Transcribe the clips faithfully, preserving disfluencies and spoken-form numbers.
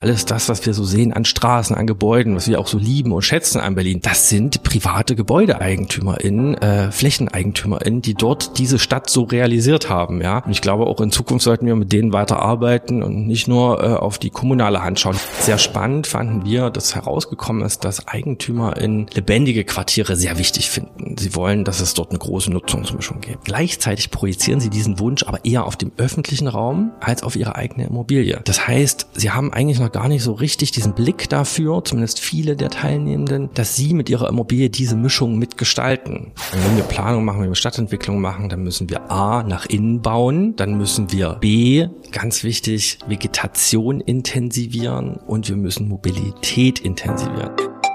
Alles das, was wir so sehen an Straßen, an Gebäuden, was wir auch so lieben und schätzen an Berlin, das sind private GebäudeeigentümerInnen, äh, FlächeneigentümerInnen, die dort diese Stadt so realisiert haben, ja. Und ich glaube, auch in Zukunft sollten wir mit denen weiterarbeiten und nicht nur äh, auf die kommunale Hand schauen. Sehr spannend fanden wir, dass herausgekommen ist, dass EigentümerInnen lebendige Quartiere sehr wichtig finden. Sie wollen, dass es dort eine große Nutzungsmischung gibt. Gleichzeitig projizieren sie diesen Wunsch aber eher auf den öffentlichen Raum als auf ihre eigene Immobilie. Das heißt, sie haben eigentlich noch gar nicht so richtig diesen Blick dafür, zumindest viele der Teilnehmenden, dass sie mit ihrer Immobilie diese Mischung mitgestalten. Und wenn wir Planung machen, wenn wir Stadtentwicklung machen, dann müssen wir A, nach innen bauen, dann müssen wir B, ganz wichtig, Vegetation intensivieren und wir müssen Mobilität intensivieren.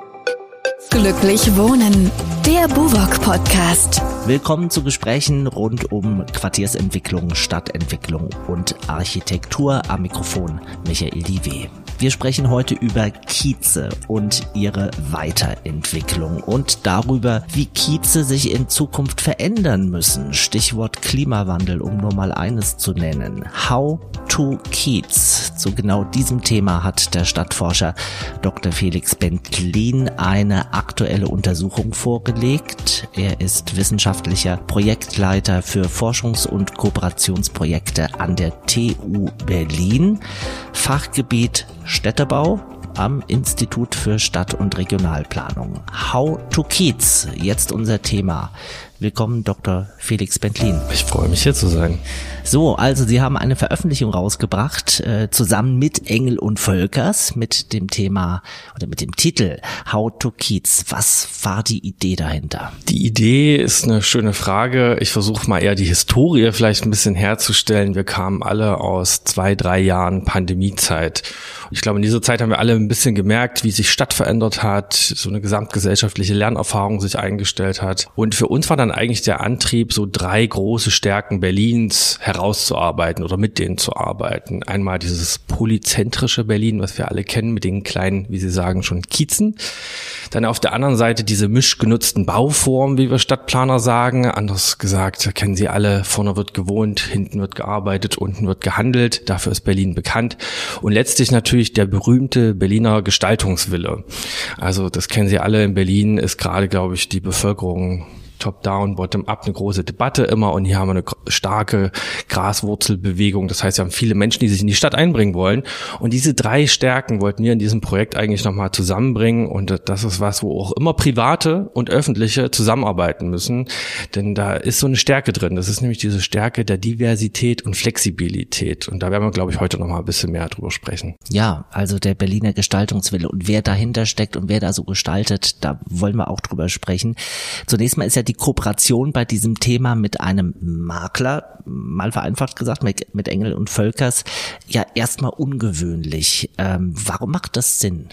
Glücklich wohnen, der BUWOG-Podcast. Willkommen zu Gesprächen rund um Quartiersentwicklung, Stadtentwicklung und Architektur. Am Mikrofon Michael Diewe. Wir sprechen heute über Kieze und ihre Weiterentwicklung und darüber, wie Kieze sich in Zukunft verändern müssen. Stichwort Klimawandel, um nur mal eines zu nennen. How to Kiez. Zu genau diesem Thema hat der Stadtforscher Doktor Felix Bentlin eine aktuelle Untersuchung vorgelegt. Er ist wissenschaftlicher Projektleiter für Forschungs- und Kooperationsprojekte an der T U Berlin. Fachgebiet Städtebau am Institut für Stadt- und Regionalplanung. How to Kiez, jetzt unser Thema. Willkommen, Doktor Felix Bentlin. Ich freue mich, hier zu sein. So, also Sie haben eine Veröffentlichung rausgebracht, äh, zusammen mit Engel und Völkers, mit dem Thema oder mit dem Titel How to Kiez. Was war die Idee dahinter? Die Idee ist eine schöne Frage. Ich versuche mal eher die Historie vielleicht ein bisschen herzustellen. Wir kamen alle aus zwei, drei Jahren Pandemiezeit. Ich glaube, in dieser Zeit haben wir alle ein bisschen gemerkt, wie sich Stadt verändert hat, so eine gesamtgesellschaftliche Lernerfahrung sich eingestellt hat. Und für uns war dann eigentlich der Antrieb, so drei große Stärken Berlins herauszuarbeiten oder mit denen zu arbeiten. Einmal dieses polyzentrische Berlin, was wir alle kennen, mit den kleinen, wie Sie sagen, schon Kiezen. Dann auf der anderen Seite diese mischgenutzten Bauformen, wie wir Stadtplaner sagen. Anders gesagt, kennen Sie alle, vorne wird gewohnt, hinten wird gearbeitet, unten wird gehandelt. Dafür ist Berlin bekannt. Und letztlich natürlich der berühmte Berliner Gestaltungswille. Also das kennen Sie alle, in Berlin ist gerade, glaube ich, die Bevölkerung Top-down, Bottom-up, eine große Debatte immer, und hier haben wir eine starke Graswurzelbewegung. Das heißt, wir haben viele Menschen, die sich in die Stadt einbringen wollen, und diese drei Stärken wollten wir in diesem Projekt eigentlich nochmal zusammenbringen, und das ist was, wo auch immer private und öffentliche zusammenarbeiten müssen, denn da ist so eine Stärke drin. Das ist nämlich diese Stärke der Diversität und Flexibilität, und da werden wir, glaube ich, heute nochmal ein bisschen mehr drüber sprechen. Ja, also der Berliner Gestaltungswille und wer dahinter steckt und wer da so gestaltet, da wollen wir auch drüber sprechen. Zunächst mal ist ja die Kooperation bei diesem Thema mit einem Makler, mal vereinfacht gesagt, mit, mit Engel und Völkers, ja erstmal ungewöhnlich. Ähm, warum macht das Sinn?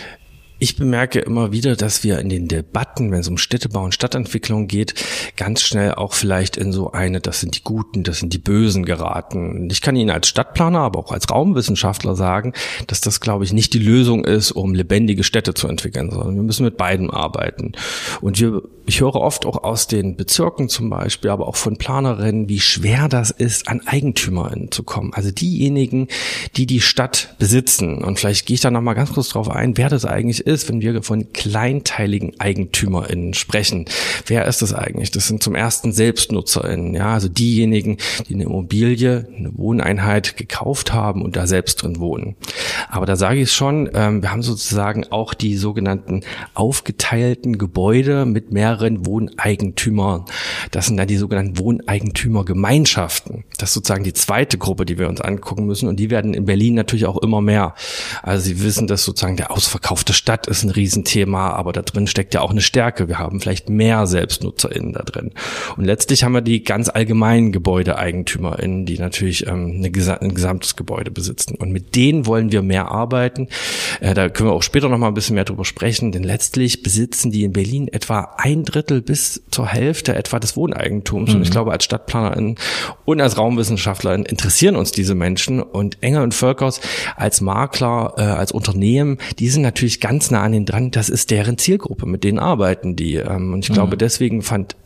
Ich bemerke immer wieder, dass wir in den Debatten, wenn es um Städtebau und Stadtentwicklung geht, ganz schnell auch vielleicht in so eine, das sind die Guten, das sind die Bösen geraten. Ich kann Ihnen als Stadtplaner, aber auch als Raumwissenschaftler sagen, dass das, glaube ich, nicht die Lösung ist, um lebendige Städte zu entwickeln, sondern wir müssen mit beiden arbeiten. Und wir, ich höre oft auch aus den Bezirken zum Beispiel, aber auch von Planerinnen, wie schwer das ist, an EigentümerInnen zu kommen. Also diejenigen, die die Stadt besitzen. Und vielleicht gehe ich da nochmal ganz kurz drauf ein, wer das eigentlich ist, wenn wir von kleinteiligen EigentümerInnen sprechen. Wer ist das eigentlich? Das sind zum ersten SelbstnutzerInnen, ja, also diejenigen, die eine Immobilie, eine Wohneinheit gekauft haben und da selbst drin wohnen. Aber da sage ich schon, ähm, wir haben sozusagen auch die sogenannten aufgeteilten Gebäude mit mehreren Wohneigentümern. Das sind dann die sogenannten Wohneigentümergemeinschaften. Das ist sozusagen die zweite Gruppe, die wir uns angucken müssen, und die werden in Berlin natürlich auch immer mehr. Also Sie wissen, dass sozusagen der ausverkaufte Stadt ist ein Riesenthema, aber da drin steckt ja auch eine Stärke. Wir haben vielleicht mehr SelbstnutzerInnen da drin. Und letztlich haben wir die ganz allgemeinen GebäudeeigentümerInnen, die natürlich ähm, eine gesa- ein gesamtes Gebäude besitzen. Und mit denen wollen wir mehr arbeiten. Äh, da können wir auch später noch mal ein bisschen mehr drüber sprechen, denn letztlich besitzen die in Berlin etwa ein Drittel bis zur Hälfte etwa des Wohneigentums. Mhm. Und ich glaube, als StadtplanerInnen und als RaumwissenschaftlerInnen interessieren uns diese Menschen. Und Engel und Völkers als Makler, äh, als Unternehmen, die sind natürlich ganz nah an denen dran. Das ist deren Zielgruppe, mit denen arbeiten die. Und ich glaube, deswegen fand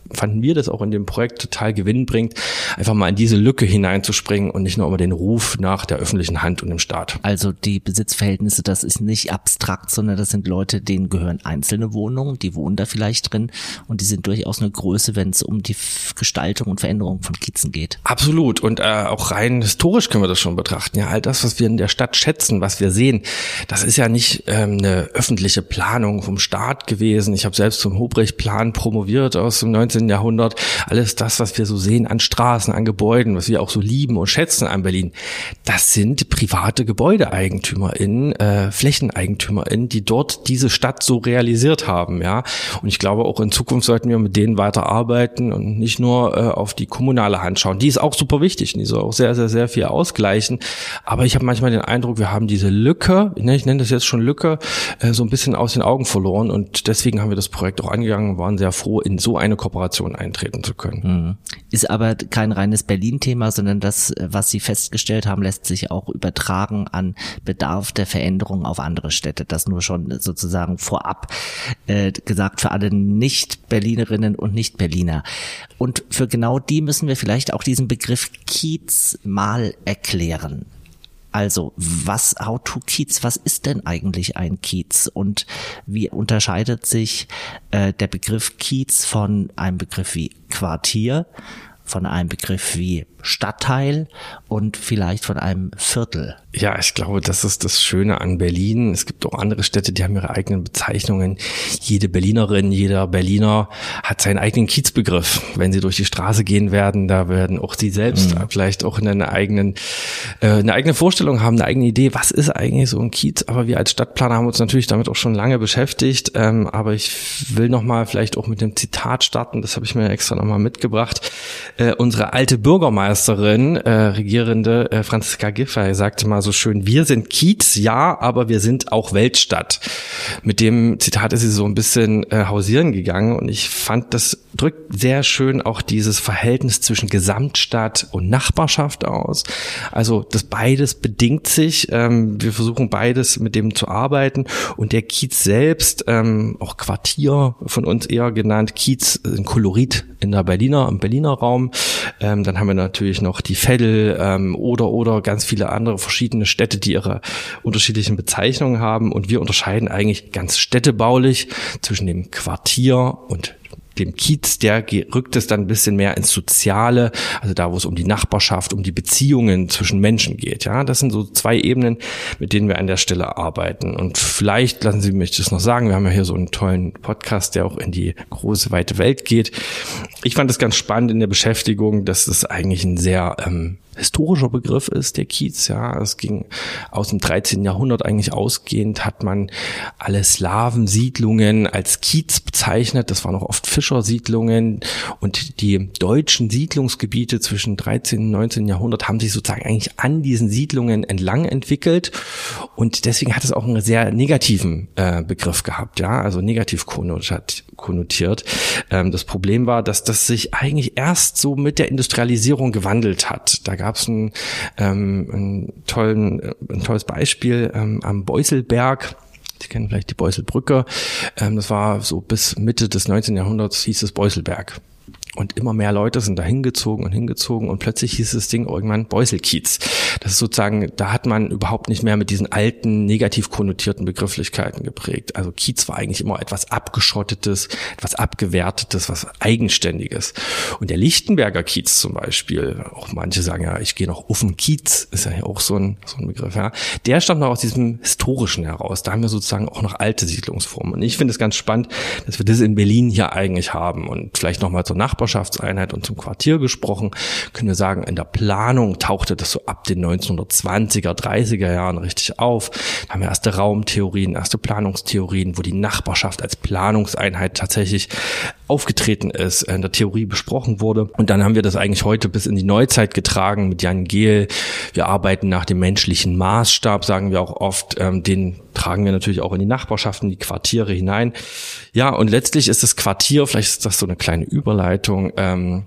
fanden wir das auch in dem Projekt total gewinnbringend, einfach mal in diese Lücke hineinzuspringen und nicht nur immer den Ruf nach der öffentlichen Hand und dem Staat. Also die Besitzverhältnisse, das ist nicht abstrakt, sondern das sind Leute, denen gehören einzelne Wohnungen, die wohnen da vielleicht drin und die sind durchaus eine Größe, wenn es um die Gestaltung und Veränderung von Kiezen geht. Absolut, und äh, auch rein historisch können wir das schon betrachten. Ja, all das, was wir in der Stadt schätzen, was wir sehen, das ist ja nicht ähm, eine öffentliche Planung vom Staat gewesen. Ich habe selbst zum Hobrecht-Plan promoviert aus dem neunzehnten Jahrhundert. Alles das, was wir so sehen an Straßen, an Gebäuden, was wir auch so lieben und schätzen an Berlin, das sind private GebäudeeigentümerInnen, äh, FlächeneigentümerInnen, die dort diese Stadt so realisiert haben, ja. Und ich glaube, auch in Zukunft sollten wir mit denen weiterarbeiten und nicht nur äh, auf die kommunale Hand schauen. Die ist auch super wichtig, die soll auch sehr, sehr, sehr viel ausgleichen. Aber ich habe manchmal den Eindruck, wir haben diese Lücke, ne, ich nenne das jetzt schon Lücke, äh, so ein bisschen aus den Augen verloren. Und deswegen haben wir das Projekt auch angegangen und waren sehr froh, in so eine Kooperation eintreten zu können. Ist aber kein reines Berlin-Thema, sondern das, was Sie festgestellt haben, lässt sich auch übertragen an Bedarf der Veränderung auf andere Städte. Das nur schon sozusagen vorab äh, gesagt für alle Nicht-Berlinerinnen und Nicht-Berliner. Und für genau die müssen wir vielleicht auch diesen Begriff Kiez mal erklären. Also, was, how to Kiez, was ist denn eigentlich ein Kiez und wie unterscheidet sich äh, der Begriff Kiez von einem Begriff wie Quartier, von einem Begriff wie Stadtteil und vielleicht von einem Viertel? Ja, ich glaube, das ist das Schöne an Berlin. Es gibt auch andere Städte, die haben ihre eigenen Bezeichnungen. Jede Berlinerin, jeder Berliner hat seinen eigenen Kiezbegriff. Wenn sie durch die Straße gehen werden, da werden auch sie selbst mhm. vielleicht auch eine eigenen, äh, eine eigene Vorstellung haben, eine eigene Idee, was ist eigentlich so ein Kiez. Aber wir als Stadtplaner haben uns natürlich damit auch schon lange beschäftigt. Ähm, aber ich will nochmal vielleicht auch mit dem Zitat starten. Das habe ich mir extra nochmal mitgebracht. Äh, unsere alte Bürgermeisterin, äh, regierende äh, Franziska Giffey, sagte mal so schön: Wir sind Kiez, ja, aber wir sind auch Weltstadt. Mit dem Zitat ist sie so ein bisschen äh, hausieren gegangen und ich fand, das drückt sehr schön auch dieses Verhältnis zwischen Gesamtstadt und Nachbarschaft aus. Also das beides bedingt sich. Ähm, wir versuchen beides mit dem zu arbeiten und der Kiez selbst, ähm, auch Quartier von uns eher genannt, Kiez, ein Kolorit in der Berliner, im Berliner Raum. Ähm, dann haben wir natürlich noch die Veddel ähm, oder oder ganz viele andere verschiedene Städte, die ihre unterschiedlichen Bezeichnungen haben. Und wir unterscheiden eigentlich ganz städtebaulich zwischen dem Quartier und dem Kiez. Der rückt es dann ein bisschen mehr ins Soziale, also da, wo es um die Nachbarschaft, um die Beziehungen zwischen Menschen geht. Ja, das sind so zwei Ebenen, mit denen wir an der Stelle arbeiten. Und vielleicht lassen Sie mich das noch sagen, wir haben ja hier so einen tollen Podcast, der auch in die große, weite Welt geht. Ich fand es ganz spannend in der Beschäftigung, dass es eigentlich ein sehr ähm, historischer Begriff ist, der Kiez. Ja, es ging aus dem dreizehnten Jahrhundert eigentlich ausgehend, hat man alle Slawensiedlungen als Kiez bezeichnet. Das waren auch oft Fischersiedlungen und die deutschen Siedlungsgebiete zwischen dreizehnten und neunzehnten Jahrhundert haben sich sozusagen eigentlich an diesen Siedlungen entlang entwickelt und deswegen hat es auch einen sehr negativen äh, Begriff gehabt, ja, also negativ konnotiert. Ähm, das Problem war, dass das sich eigentlich erst so mit der Industrialisierung gewandelt hat. Da gab es ein, ähm, ein, tollen, ein tolles Beispiel ähm, am Beuselberg. Sie kennen vielleicht die Beuselbrücke. Ähm, das war so bis Mitte des neunzehnten Jahrhunderts hieß es Beuselberg. Und immer mehr Leute sind da hingezogen und hingezogen und plötzlich hieß das Ding irgendwann Beuselkiez. Das ist sozusagen, da hat man überhaupt nicht mehr mit diesen alten, negativ konnotierten Begrifflichkeiten geprägt. Also Kiez war eigentlich immer etwas Abgeschottetes, etwas Abgewertetes, was Eigenständiges. Und der Lichtenberger Kiez zum Beispiel, auch manche sagen ja, ich gehe noch auf den Kiez, ist ja auch so ein, so ein Begriff, ja. Der stammt noch aus diesem Historischen heraus. Da haben wir sozusagen auch noch alte Siedlungsformen. Und ich finde es ganz spannend, dass wir das in Berlin hier eigentlich haben. Und vielleicht nochmal zur Nachbarschaft Nachbarschaftseinheit und zum Quartier gesprochen, können wir sagen, in der Planung tauchte das so ab den neunzehnhundertzwanziger, dreißiger Jahren richtig auf. Da haben wir erste Raumtheorien, erste Planungstheorien, wo die Nachbarschaft als Planungseinheit tatsächlich aufgetreten ist, in der Theorie besprochen wurde. Und dann haben wir das eigentlich heute bis in die Neuzeit getragen mit Jan Gehl. Wir arbeiten nach dem menschlichen Maßstab, sagen wir auch oft. Ähm, den tragen wir natürlich auch in die Nachbarschaften, die Quartiere hinein. Ja, und letztlich ist das Quartier, vielleicht ist das so eine kleine Überleitung, ähm,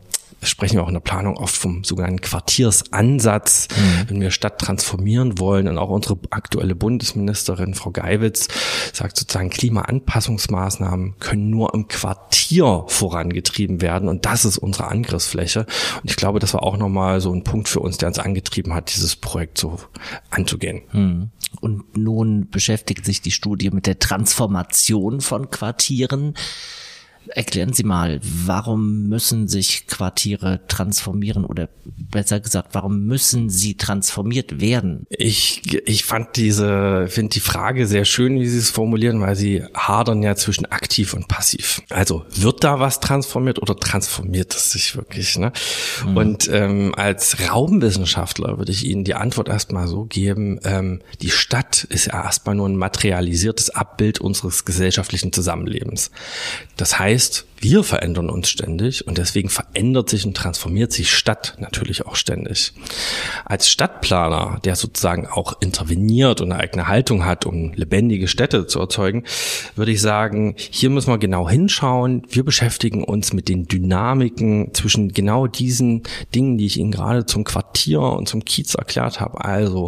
sprechen wir auch in der Planung oft vom sogenannten Quartiersansatz, mhm. wenn wir Stadt transformieren wollen. Und auch unsere aktuelle Bundesministerin, Frau Geiwitz, sagt sozusagen, Klimaanpassungsmaßnahmen können nur im Quartier vorangetrieben werden. Und das ist unsere Angriffsfläche. Und ich glaube, das war auch nochmal so ein Punkt für uns, der uns angetrieben hat, dieses Projekt so anzugehen. Mhm. Und nun beschäftigt sich die Studie mit der Transformation von Quartieren. Erklären Sie mal, warum müssen sich Quartiere transformieren oder besser gesagt, warum müssen sie transformiert werden? Ich, ich fand diese, finde die Frage sehr schön, wie Sie es formulieren, weil Sie hadern ja zwischen aktiv und passiv. Also wird da was transformiert oder transformiert es sich wirklich? Ne? Mhm. Und ähm, als Raumwissenschaftler würde ich Ihnen die Antwort erstmal so geben, ähm, die Stadt ist ja erstmal nur ein materialisiertes Abbild unseres gesellschaftlichen Zusammenlebens. Das heißt, Heißt, wir verändern uns ständig und deswegen verändert sich und transformiert sich Stadt natürlich auch ständig. Als Stadtplaner, der sozusagen auch interveniert und eine eigene Haltung hat, um lebendige Städte zu erzeugen, würde ich sagen, hier müssen wir genau hinschauen. Wir beschäftigen uns mit den Dynamiken zwischen genau diesen Dingen, die ich Ihnen gerade zum Quartier und zum Kiez erklärt habe. Also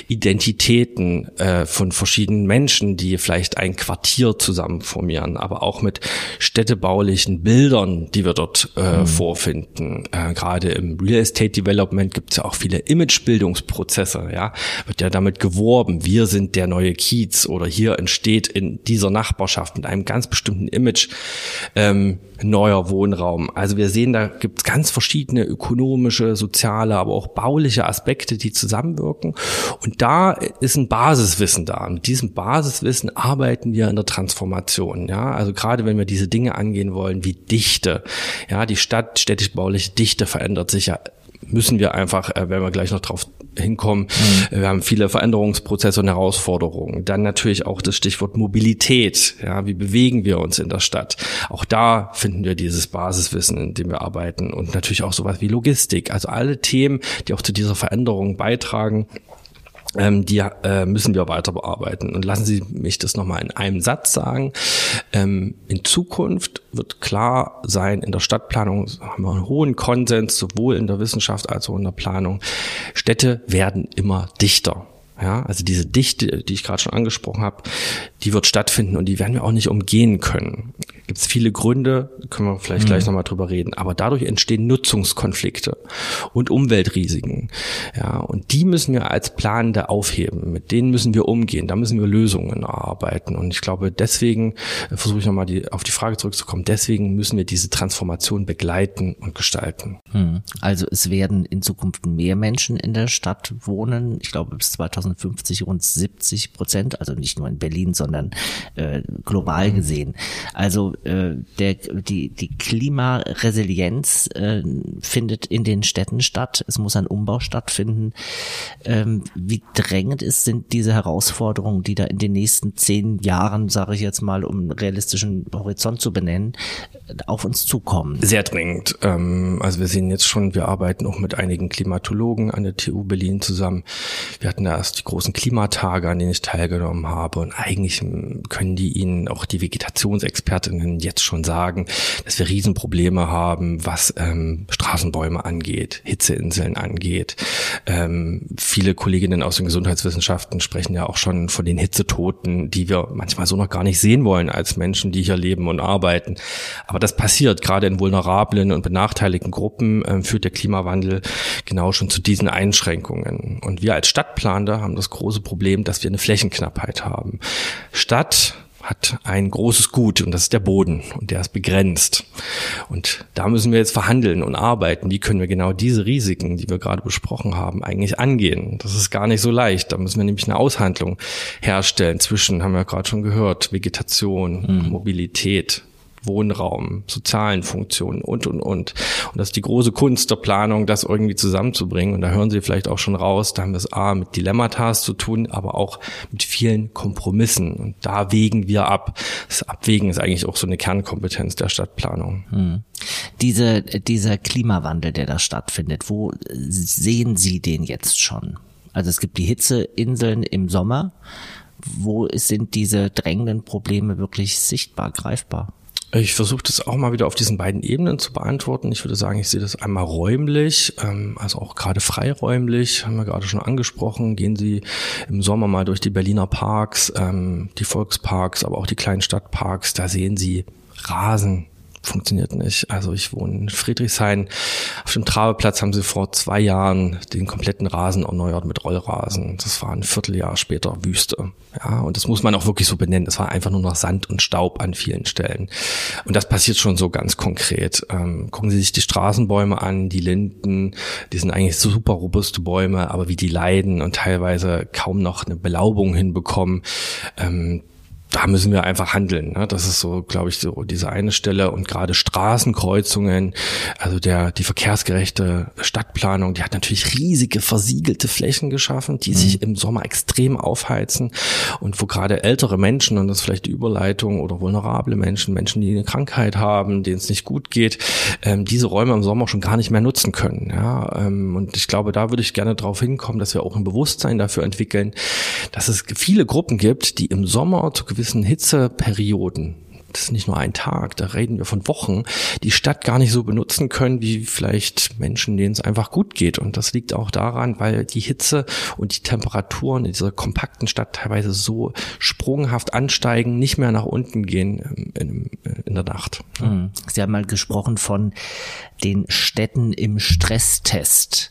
Identitäten äh, von verschiedenen Menschen, die vielleicht ein Quartier zusammen formieren, aber auch mit städtebaulichen Bildern, die wir dort äh, mhm. vorfinden. Äh, gerade im Real Estate Development gibt es ja auch viele Imagebildungsprozesse. Ja, wird ja damit geworben, wir sind der neue Kiez oder hier entsteht in dieser Nachbarschaft mit einem ganz bestimmten Image ähm, neuer Wohnraum. Also wir sehen, da gibt es ganz verschiedene ökonomische, soziale, aber auch bauliche Aspekte, die zusammenwirken. Und da ist ein Basiswissen da. Mit diesem Basiswissen arbeiten wir in der Transformation. Ja, also gerade wenn wir diese Dinge angehen wollen, wie Dichte. Ja, die Stadt, städtisch-bauliche Dichte verändert sich ja. Müssen wir einfach, äh, wenn wir gleich noch drauf hinkommen, mhm. wir haben viele Veränderungsprozesse und Herausforderungen. Dann natürlich auch das Stichwort Mobilität. Ja, wie bewegen wir uns in der Stadt? Auch da finden wir dieses Basiswissen, in dem wir arbeiten. Und natürlich auch sowas wie Logistik. Also alle Themen, die auch zu dieser Veränderung beitragen, Ähm, die äh, müssen wir weiter bearbeiten. Und lassen Sie mich das nochmal in einem Satz sagen. Ähm, in Zukunft wird klar sein, in der Stadtplanung haben wir einen hohen Konsens, sowohl in der Wissenschaft als auch in der Planung. Städte werden immer dichter. Ja, also diese Dichte, die ich gerade schon angesprochen habe, die wird stattfinden und die werden wir auch nicht umgehen können. Gibt es viele Gründe, können wir vielleicht mhm. gleich nochmal drüber reden, aber dadurch entstehen Nutzungskonflikte und Umweltrisiken. Ja, und die müssen wir als Planende aufheben, mit denen müssen wir umgehen, da müssen wir Lösungen erarbeiten. Und ich glaube, deswegen, versuche ich nochmal die, auf die Frage zurückzukommen, deswegen müssen wir diese Transformation begleiten und gestalten. Mhm. Also es werden in Zukunft mehr Menschen in der Stadt wohnen, ich glaube bis zweitausendfünfzig rund siebzig Prozent, also nicht nur in Berlin, sondern äh, global gesehen. Also äh, der, die, die Klimaresilienz äh, findet in den Städten statt. Es muss ein Umbau stattfinden. Ähm, wie drängend ist, sind diese Herausforderungen, die da in den nächsten zehn Jahren, sage ich jetzt mal, um einen realistischen Horizont zu benennen, auf uns zukommen? Sehr dringend. Ähm, also wir sehen jetzt schon, wir arbeiten auch mit einigen Klimatologen an der T U Berlin zusammen. Wir hatten da erst die großen Klimatage, an denen ich teilgenommen habe, und eigentlich können die Ihnen, auch die Vegetationsexpertinnen, jetzt schon sagen, dass wir Riesenprobleme haben, was ähm, Straßenbäume angeht, Hitzeinseln angeht. Ähm, viele Kolleginnen aus den Gesundheitswissenschaften sprechen ja auch schon von den Hitzetoten, die wir manchmal so noch gar nicht sehen wollen als Menschen, die hier leben und arbeiten. Aber das passiert, gerade in vulnerablen und benachteiligten Gruppen ähm, führt der Klimawandel genau schon zu diesen Einschränkungen. Und wir als Stadtplaner haben das große Problem, dass wir eine Flächenknappheit haben. Stadt hat ein großes Gut und das ist der Boden und der ist begrenzt. Und da müssen wir jetzt verhandeln und arbeiten. Wie können wir genau diese Risiken, die wir gerade besprochen haben, eigentlich angehen? Das ist gar nicht so leicht. Da müssen wir nämlich eine Aushandlung herstellen zwischen, haben wir gerade schon gehört, Vegetation, mhm. Mobilität, Wohnraum, sozialen Funktionen und, und, und. Und das ist die große Kunst der Planung, das irgendwie zusammenzubringen. Und da hören Sie vielleicht auch schon raus, da haben wir es A mit Dilemmata zu tun, aber auch mit vielen Kompromissen. Und da wägen wir ab. Das Abwägen ist eigentlich auch so eine Kernkompetenz der Stadtplanung. Hm. Diese, dieser Klimawandel, der da stattfindet, wo sehen Sie den jetzt schon? Also es gibt die Hitzeinseln im Sommer. Wo sind diese drängenden Probleme wirklich sichtbar, greifbar? Ich versuche das auch mal wieder auf diesen beiden Ebenen zu beantworten. Ich würde sagen, ich sehe das einmal räumlich, also auch gerade freiräumlich, haben wir gerade schon angesprochen. Gehen Sie im Sommer mal durch die Berliner Parks, die Volksparks, aber auch die kleinen Stadtparks. Da sehen Sie Rasen. Funktioniert nicht. Also ich wohne in Friedrichshain. Auf dem Traveplatz haben sie vor zwei Jahren den kompletten Rasen erneuert mit Rollrasen. Das war ein Vierteljahr später Wüste. Ja, und das muss man auch wirklich so benennen. Das war einfach nur noch Sand und Staub an vielen Stellen. Und das passiert schon so ganz konkret. Ähm, gucken Sie sich die Straßenbäume an, die Linden. Die sind eigentlich super robuste Bäume, aber wie die leiden und teilweise kaum noch eine Belaubung hinbekommen. Ähm, Da müssen wir einfach handeln. Ne? Das ist so, glaube ich, so diese eine Stelle. Und gerade Straßenkreuzungen, also der die verkehrsgerechte Stadtplanung, die hat natürlich riesige versiegelte Flächen geschaffen, die mhm. sich im Sommer extrem aufheizen und wo gerade ältere Menschen, und das ist vielleicht die Überleitung, oder vulnerable Menschen, Menschen, die eine Krankheit haben, denen es nicht gut geht, ähm, diese Räume im Sommer schon gar nicht mehr nutzen können. Ja? Ähm, und ich glaube, da würde ich gerne drauf hinkommen, dass wir auch ein Bewusstsein dafür entwickeln, dass es viele Gruppen gibt, die im Sommer zu gewissen Hitzeperioden, das ist nicht nur ein Tag, da reden wir von Wochen, die Stadt gar nicht so benutzen können, wie vielleicht Menschen, denen es einfach gut geht. Und das liegt auch daran, weil die Hitze und die Temperaturen in dieser kompakten Stadt teilweise so sprunghaft ansteigen, nicht mehr nach unten gehen in, in der Nacht. Sie haben mal gesprochen von den Städten im Stresstest.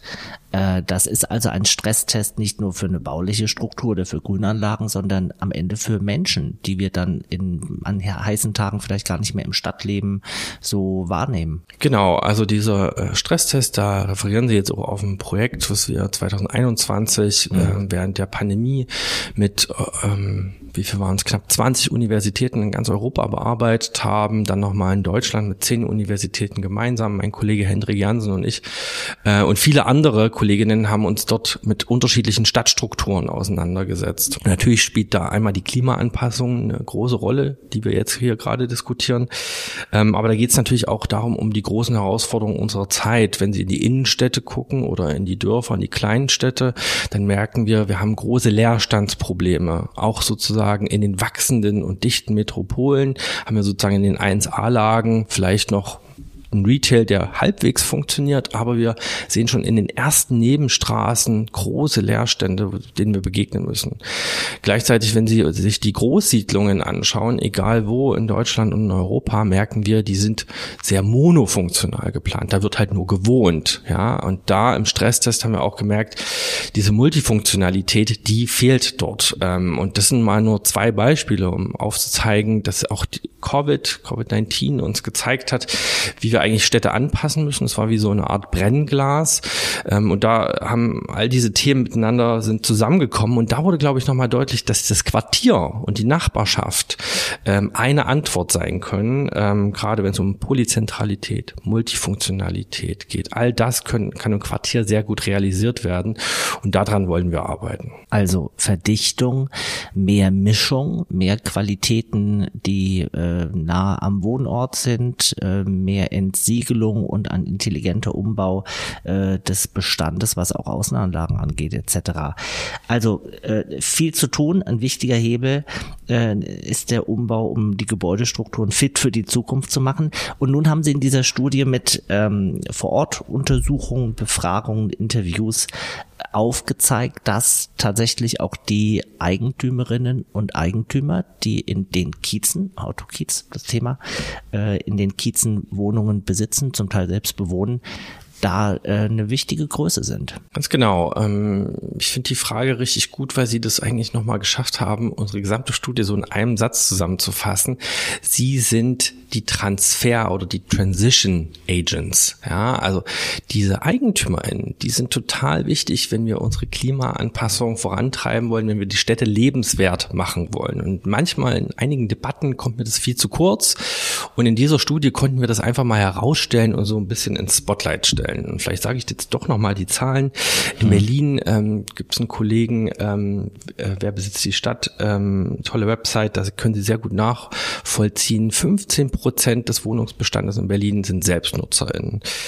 Das ist also ein Stresstest nicht nur für eine bauliche Struktur oder für Grünanlagen, sondern am Ende für Menschen, die wir dann in, an heißen Tagen vielleicht gar nicht mehr im Stadtleben so wahrnehmen. Genau, also dieser Stresstest, da referieren Sie jetzt auch auf ein Projekt, was wir zwanzig einundzwanzig mhm. äh, während der Pandemie mit ähm, wie viel waren es, knapp zwanzig Universitäten in ganz Europa bearbeitet haben, dann nochmal in Deutschland mit zehn Universitäten gemeinsam, mein Kollege Hendrik Jansen und ich äh, und viele andere Kolleginnen haben uns dort mit unterschiedlichen Stadtstrukturen auseinandergesetzt. Und natürlich spielt da einmal die Klimaanpassung eine große Rolle, die wir jetzt hier gerade diskutieren, ähm, aber da geht es natürlich auch darum, um die großen Herausforderungen unserer Zeit. Wenn Sie in die Innenstädte gucken oder in die Dörfer, in die kleinen Städte, dann merken wir, wir haben große Leerstandsprobleme, auch sozusagen in den wachsenden und dichten Metropolen haben wir sozusagen in den eins A-Lagen vielleicht noch ein Retail, der halbwegs funktioniert, aber wir sehen schon in den ersten Nebenstraßen große Leerstände, denen wir begegnen müssen. Gleichzeitig, wenn Sie sich die Großsiedlungen anschauen, egal wo in Deutschland und in Europa, merken wir, die sind sehr monofunktional geplant. Da wird halt nur gewohnt, ja. Und da im Stresstest haben wir auch gemerkt, diese Multifunktionalität, die fehlt dort. Und das sind mal nur zwei Beispiele, um aufzuzeigen, dass auch die Covid, Covid neunzehn uns gezeigt hat, wie wir eigentlich Städte anpassen müssen. Es war wie so eine Art Brennglas. Und da haben all diese Themen miteinander sind zusammengekommen. Und da wurde, glaube ich, nochmal deutlich, dass das Quartier und die Nachbarschaft eine Antwort sein können, gerade wenn es um Polyzentralität, Multifunktionalität geht. All das können, kann im Quartier sehr gut realisiert werden. Und daran wollen wir arbeiten. Also Verdichtung, mehr Mischung, mehr Qualitäten, die äh, nah am Wohnort sind, äh, mehr Entsiegelung und ein intelligenter Umbau äh, des Bestandes, was auch Außenanlagen angeht, et cetera. Also äh, viel zu tun. Ein wichtiger Hebel äh, ist der Umbau, um die Gebäudestrukturen fit für die Zukunft zu machen. Und nun haben Sie in dieser Studie mit ähm, Vor-Ort-Untersuchungen, Befragungen, Interviews aufgezeigt, dass tatsächlich auch die Eigentümerinnen und Eigentümer, die in den Kiezen, Autokiez, das Thema, äh, in den Kiezen Wohnungen besitzen, zum Teil selbst bewohnen, da äh, eine wichtige Größe sind. Ganz genau. Ähm, ich finde die Frage richtig gut, weil Sie das eigentlich nochmal geschafft haben, unsere gesamte Studie so in einem Satz zusammenzufassen. Sie sind die Transfer- oder die Transition Agents. Ja, also diese EigentümerInnen, die sind total wichtig, wenn wir unsere Klimaanpassung vorantreiben wollen, wenn wir die Städte lebenswert machen wollen. Und manchmal in einigen Debatten kommt mir das viel zu kurz. Und in dieser Studie konnten wir das einfach mal herausstellen und so ein bisschen ins Spotlight stellen. Und vielleicht sage ich jetzt doch nochmal die Zahlen. In mhm. Berlin ähm, gibt es einen Kollegen, ähm, äh, wer besitzt die Stadt, ähm, tolle Website, da können Sie sehr gut nachvollziehen. fünfzehn Prozent des Wohnungsbestandes in Berlin sind SelbstnutzerInnen.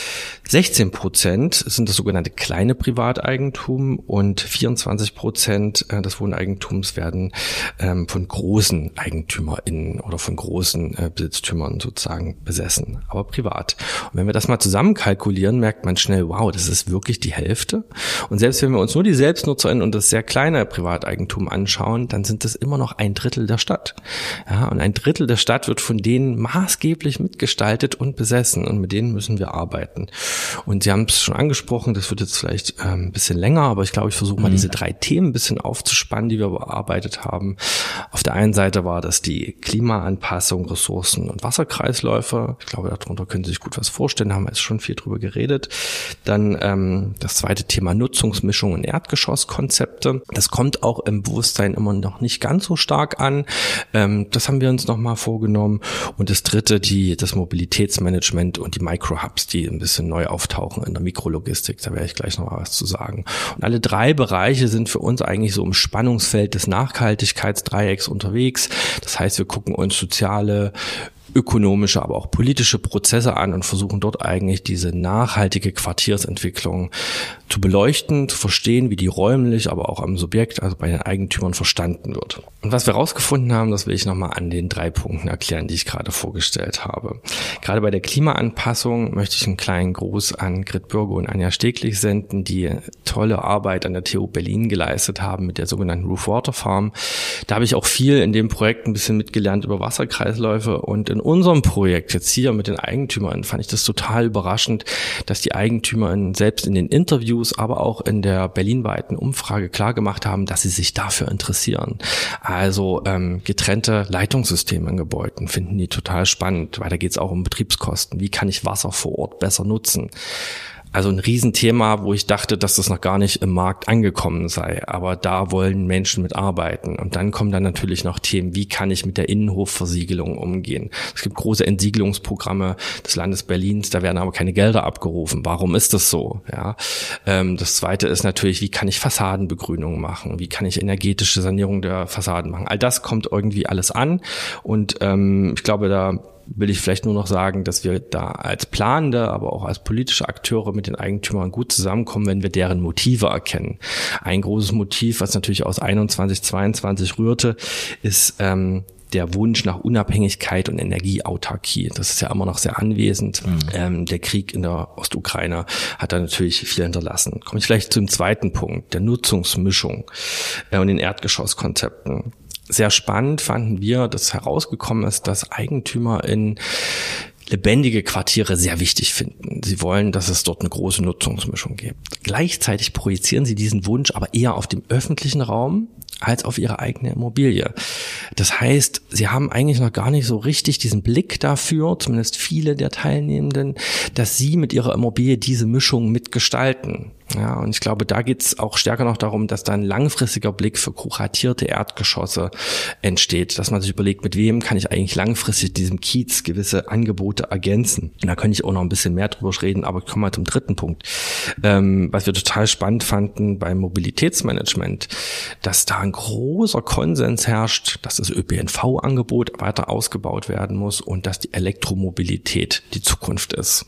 sechzehn Prozent sind das sogenannte kleine Privateigentum und vierundzwanzig Prozent des Wohneigentums werden ähm, von großen EigentümerInnen oder von großen äh, Besitztümern sozusagen besessen, aber privat. Und wenn wir das mal zusammen kalkulieren, merkt man schnell, wow, das ist wirklich die Hälfte. Und selbst wenn wir uns nur die SelbstnutzerInnen und das sehr kleine Privateigentum anschauen, dann sind das immer noch ein Drittel der Stadt. Ja, und ein Drittel der Stadt wird von denen maßgeblich mitgestaltet und besessen und mit denen müssen wir arbeiten. Und Sie haben es schon angesprochen, das wird jetzt vielleicht äh, ein bisschen länger, aber ich glaube, ich versuche mal mhm. diese drei Themen ein bisschen aufzuspannen, die wir bearbeitet haben. Auf der einen Seite war das die Klimaanpassung, Ressourcen- und Wasserkreisläufe. Ich glaube, darunter können Sie sich gut was vorstellen, haben wir jetzt schon viel drüber geredet. Dann ähm, das zweite Thema Nutzungsmischung und Erdgeschosskonzepte. Das kommt auch im Bewusstsein immer noch nicht ganz so stark an. Ähm, das haben wir uns nochmal vorgenommen. Und das dritte, die das Mobilitätsmanagement und die Microhubs, die ein bisschen neu auftauchen in der Mikrologistik. Da werde ich gleich noch mal was zu sagen. Und alle drei Bereiche sind für uns eigentlich so im Spannungsfeld des Nachhaltigkeitsdreiecks unterwegs. Das heißt, wir gucken uns soziale, ökonomische, aber auch politische Prozesse an und versuchen dort eigentlich diese nachhaltige Quartiersentwicklung zu beleuchten, zu verstehen, wie die räumlich, aber auch am Subjekt, also bei den Eigentümern verstanden wird. Und was wir herausgefunden haben, das will ich nochmal an den drei Punkten erklären, die ich gerade vorgestellt habe. Gerade bei der Klimaanpassung möchte ich einen kleinen Gruß an Grit Bürger und Anja Steglich senden, die tolle Arbeit an der T U Berlin geleistet haben mit der sogenannten Roof Water Farm. Da habe ich auch viel in dem Projekt ein bisschen mitgelernt über Wasserkreisläufe und in unserem Projekt jetzt hier mit den Eigentümern fand ich das total überraschend, dass die Eigentümer selbst in den Interviews, aber auch in der berlinweiten Umfrage klar gemacht haben, dass sie sich dafür interessieren. Also ähm, getrennte Leitungssysteme in Gebäuden finden die total spannend, weil da geht es auch um Betriebskosten. Wie kann ich Wasser vor Ort besser nutzen? Also ein Riesenthema, wo ich dachte, dass das noch gar nicht im Markt angekommen sei. Aber da wollen Menschen mitarbeiten. Und dann kommen dann natürlich noch Themen, wie kann ich mit der Innenhofversiegelung umgehen? Es gibt große Entsiegelungsprogramme des Landes Berlins, da werden aber keine Gelder abgerufen. Warum ist das so? Ja. Ähm, das Zweite ist natürlich, wie kann ich Fassadenbegrünung machen? Wie kann ich energetische Sanierung der Fassaden machen? All das kommt irgendwie alles an. Und ähm, ich glaube, da will ich vielleicht nur noch sagen, dass wir da als Planende, aber auch als politische Akteure mit den Eigentümern gut zusammenkommen, wenn wir deren Motive erkennen. Ein großes Motiv, was natürlich aus einundzwanzig, zweiundzwanzig rührte, ist ähm, der Wunsch nach Unabhängigkeit und Energieautarkie. Das ist ja immer noch sehr anwesend. Mhm. Ähm, der Krieg in der Ostukraine hat da natürlich viel hinterlassen. Komme ich vielleicht zum zweiten Punkt, der Nutzungsmischung äh, und den Erdgeschosskonzepten. Sehr spannend fanden wir, dass herausgekommen ist, dass Eigentümer in lebendige Quartiere sehr wichtig finden. Sie wollen, dass es dort eine große Nutzungsmischung gibt. Gleichzeitig projizieren sie diesen Wunsch aber eher auf den öffentlichen Raum als auf ihre eigene Immobilie. Das heißt, sie haben eigentlich noch gar nicht so richtig diesen Blick dafür, zumindest viele der Teilnehmenden, dass sie mit ihrer Immobilie diese Mischung mitgestalten. Ja, und ich glaube, da geht es auch stärker noch darum, dass da ein langfristiger Blick für kuratierte Erdgeschosse entsteht, dass man sich überlegt, mit wem kann ich eigentlich langfristig diesem Kiez gewisse Angebote ergänzen. Und da könnte ich auch noch ein bisschen mehr drüber reden, aber ich komme mal zum dritten Punkt. Ähm, was wir total spannend fanden beim Mobilitätsmanagement, dass da ein großer Konsens herrscht, dass das Ö P N V-Angebot weiter ausgebaut werden muss und dass die Elektromobilität die Zukunft ist.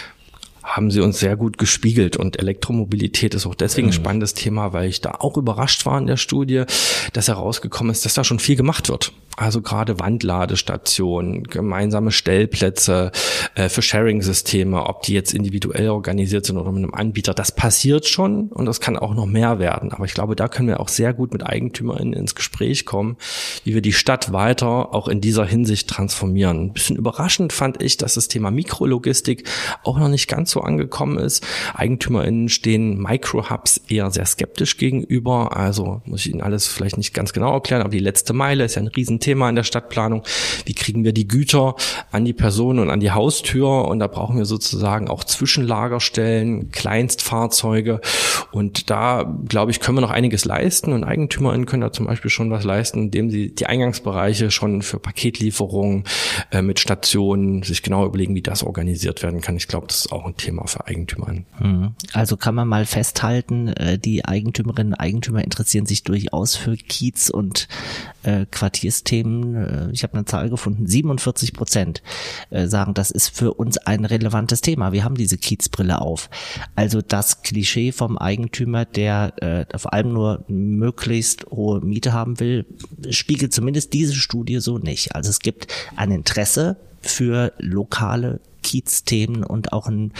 Haben sie uns sehr gut gespiegelt und Elektromobilität ist auch deswegen ein spannendes Thema, weil ich da auch überrascht war in der Studie, dass herausgekommen ist, dass da schon viel gemacht wird. Also gerade Wandladestationen, gemeinsame Stellplätze äh, für Sharing-Systeme, ob die jetzt individuell organisiert sind oder mit einem Anbieter, das passiert schon und das kann auch noch mehr werden. Aber ich glaube, da können wir auch sehr gut mit EigentümerInnen ins Gespräch kommen, wie wir die Stadt weiter auch in dieser Hinsicht transformieren. Ein bisschen überraschend fand ich, dass das Thema Mikrologistik auch noch nicht ganz so angekommen ist. EigentümerInnen stehen Microhubs eher sehr skeptisch gegenüber. Also muss ich Ihnen alles vielleicht nicht ganz genau erklären, aber die letzte Meile ist ja ein Riesenthema in der Stadtplanung. Wie kriegen wir die Güter an die Person und an die Haustür? Und da brauchen wir sozusagen auch Zwischenlagerstellen, Kleinstfahrzeuge. Und da, glaube ich, können wir noch einiges leisten. Und EigentümerInnen können da zum Beispiel schon was leisten, indem sie die Eingangsbereiche schon für Paketlieferungen äh, mit Stationen sich genau überlegen, wie das organisiert werden kann. Ich glaube, das ist auch ein Thema, Thema für Eigentümerinnen. Also kann man mal festhalten, die Eigentümerinnen und Eigentümer interessieren sich durchaus für Kiez- und äh, Quartiersthemen. Ich habe eine Zahl gefunden, siebenundvierzig Prozent äh, sagen, das ist für uns ein relevantes Thema. Wir haben diese Kiezbrille auf. Also das Klischee vom Eigentümer, der äh, vor allem nur möglichst hohe Miete haben will, spiegelt zumindest diese Studie so nicht. Also es gibt ein Interesse für lokale Kiezthemen und auch ein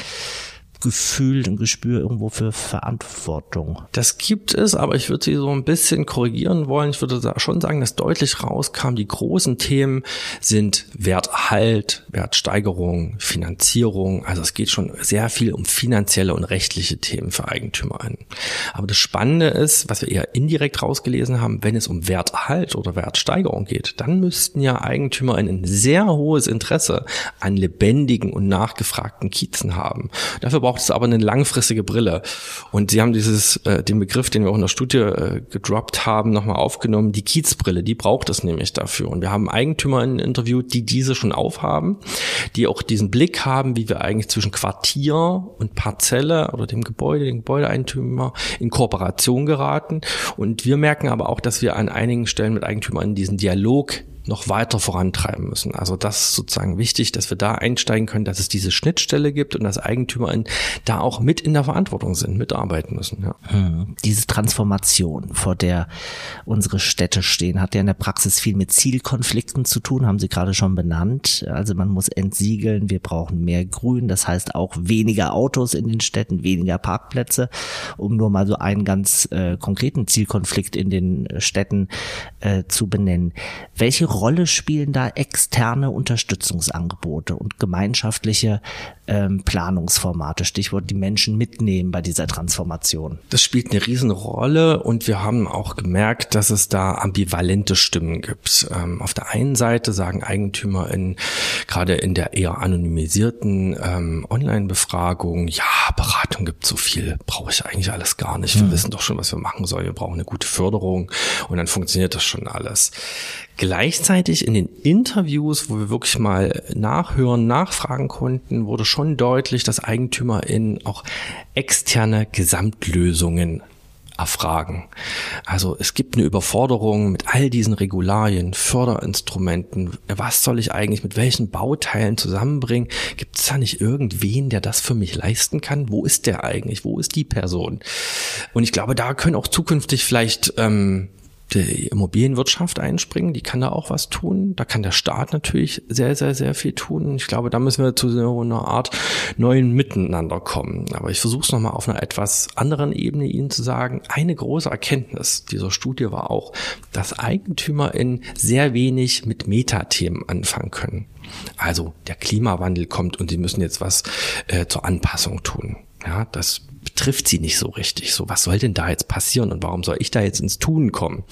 Gefühl, ein Gespür irgendwo für Verantwortung. Das gibt es, aber ich würde Sie so ein bisschen korrigieren wollen. Ich würde schon sagen, dass deutlich rauskam, die großen Themen sind Werterhalt, Wertsteigerung, Finanzierung. Also es geht schon sehr viel um finanzielle und rechtliche Themen für EigentümerInnen. Aber das Spannende ist, was wir eher indirekt rausgelesen haben, wenn es um Werterhalt oder Wertsteigerung geht, dann müssten ja EigentümerInnen ein sehr hohes Interesse an lebendigen und nachgefragten Kiezen haben. Dafür braucht es aber eine langfristige Brille. Und Sie haben dieses, äh, den Begriff, den wir auch in der Studie äh, gedroppt haben, nochmal aufgenommen. Die Kiezbrille, die braucht es nämlich dafür. Und wir haben EigentümerInnen interviewt, die diese schon aufhaben, die auch diesen Blick haben, wie wir eigentlich zwischen Quartier und Parzelle oder dem Gebäude, dem Gebäudeeigentümer in Kooperation geraten. Und wir merken aber auch, dass wir an einigen Stellen mit EigentümerInnen diesen Dialog noch weiter vorantreiben müssen. Also das ist sozusagen wichtig, dass wir da einsteigen können, dass es diese Schnittstelle gibt und dass EigentümerInnen da auch mit in der Verantwortung sind, mitarbeiten müssen. Ja. Hm. Diese Transformation, vor der unsere Städte stehen, hat ja in der Praxis viel mit Zielkonflikten zu tun, haben Sie gerade schon benannt. Also man muss entsiegeln, wir brauchen mehr Grün, das heißt auch weniger Autos in den Städten, weniger Parkplätze, um nur mal so einen ganz äh, konkreten Zielkonflikt in den Städten äh, zu benennen. Welche Rolle spielen da externe Unterstützungsangebote und gemeinschaftliche ähm, Planungsformate, Stichwort die Menschen mitnehmen bei dieser Transformation? Das spielt eine Riesenrolle und wir haben auch gemerkt, dass es da ambivalente Stimmen gibt. Ähm, auf der einen Seite sagen EigentümerInnen, gerade in der eher anonymisierten ähm, Online-Befragung, ja, Beratung gibt so viel, brauche ich eigentlich alles gar nicht. Wir hm. wissen doch schon, was wir machen sollen. Wir brauchen eine gute Förderung und dann funktioniert das schon alles. Gleichzeitig in den Interviews, wo wir wirklich mal nachhören, nachfragen konnten, wurde schon deutlich, dass EigentümerInnen auch externe Gesamtlösungen erfragen. Also es gibt eine Überforderung mit all diesen Regularien, Förderinstrumenten. Was soll ich eigentlich mit welchen Bauteilen zusammenbringen? Gibt es da nicht irgendwen, der das für mich leisten kann? Wo ist der eigentlich? Wo ist die Person? Und ich glaube, da können auch zukünftig vielleicht ähm, die Immobilienwirtschaft einspringen, die kann da auch was tun. Da kann der Staat natürlich sehr, sehr, sehr viel tun. Ich glaube, da müssen wir zu so einer Art neuen Miteinander kommen. Aber ich versuche es nochmal auf einer etwas anderen Ebene Ihnen zu sagen. Eine große Erkenntnis dieser Studie war auch, dass EigentümerInnen sehr wenig mit Metathemen anfangen können. Also der Klimawandel kommt und sie müssen jetzt was äh, zur Anpassung tun. Ja, das betrifft sie nicht so richtig. So, was soll denn da jetzt passieren und warum soll ich da jetzt ins Tun kommen?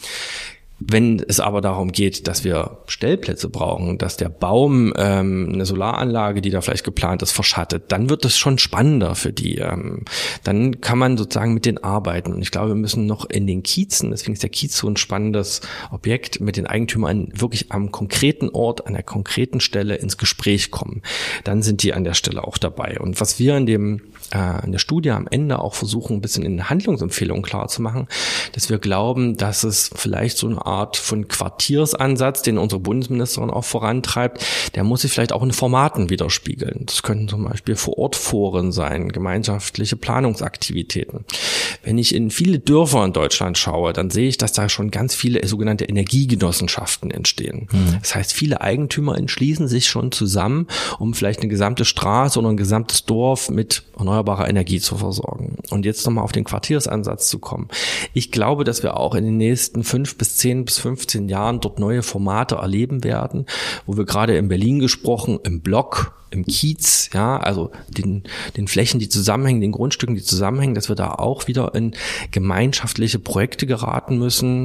Wenn es aber darum geht, dass wir Stellplätze brauchen, dass der Baum ähm, eine Solaranlage, die da vielleicht geplant ist, verschattet, dann wird es schon spannender für die. Ähm, dann kann man sozusagen mit denen arbeiten. Und ich glaube, wir müssen noch in den Kiezen, deswegen ist der Kiez so ein spannendes Objekt, mit den Eigentümern wirklich am konkreten Ort, an der konkreten Stelle ins Gespräch kommen. Dann sind die an der Stelle auch dabei. Und was wir in dem äh, in der Studie am Ende auch versuchen, ein bisschen in Handlungsempfehlungen klar zu machen, dass wir glauben, dass es vielleicht so eine Art von Quartiersansatz, den unsere Bundesministerin auch vorantreibt, der muss sich vielleicht auch in Formaten widerspiegeln. Das könnten zum Beispiel Vor-Ort-Foren sein, gemeinschaftliche Planungsaktivitäten. Wenn ich in viele Dörfer in Deutschland schaue, dann sehe ich, dass da schon ganz viele sogenannte Energiegenossenschaften entstehen. Mhm. Das heißt, viele Eigentümer entschließen sich schon zusammen, um vielleicht eine gesamte Straße oder ein gesamtes Dorf mit erneuerbarer Energie zu versorgen. Und jetzt nochmal auf den Quartiersansatz zu kommen. Ich glaube, dass wir auch in den nächsten fünf bis zehn bis fünfzehn Jahren dort neue Formate erleben werden, wo wir gerade in Berlin gesprochen, im Block, im Kiez, ja, also den, den Flächen, die zusammenhängen, den Grundstücken, die zusammenhängen, dass wir da auch wieder in gemeinschaftliche Projekte geraten müssen.